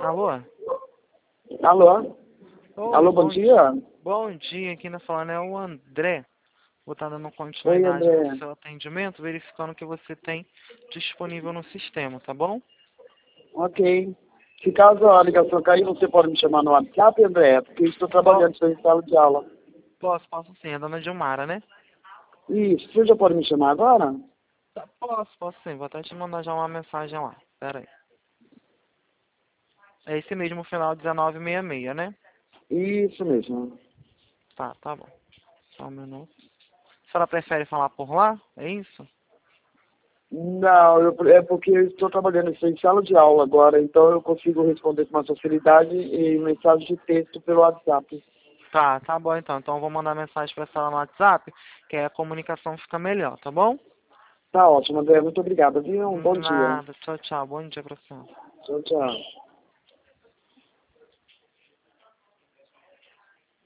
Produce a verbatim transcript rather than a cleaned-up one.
Alô? Alô? Oi, Alô, bom dia? Bom dia, quem tá falando é o André. Vou estar dando Oi, continuidade André. no seu atendimento, verificando o que você tem disponível no sistema, tá bom? Ok. Se caso a ligação cair, você pode me chamar no WhatsApp, André, porque eu estou trabalhando em sala de aula. Posso, posso sim, é a dona Dilmara, né? Isso, você já pode me chamar agora? Tá, posso, posso sim, vou até te mandar já uma mensagem lá. Pera aí. É esse mesmo final dezenove sessenta e seis, né? Isso mesmo. Tá, tá bom. Só um minuto. A senhora prefere falar por lá? É isso? Não, eu- é porque eu estou trabalhando em sala de aula agora, então eu consigo responder com mais facilidade em mensagem de texto pelo WhatsApp. Tá, tá bom então. Então eu vou mandar mensagem pra senhora no WhatsApp, que aí a comunicação fica melhor, tá bom? Tá ótimo, André. Muito obrigado, viu? Um bom dia. Nada. Tchau, tchau. Bom dia pra senhora. Tchau, tchau.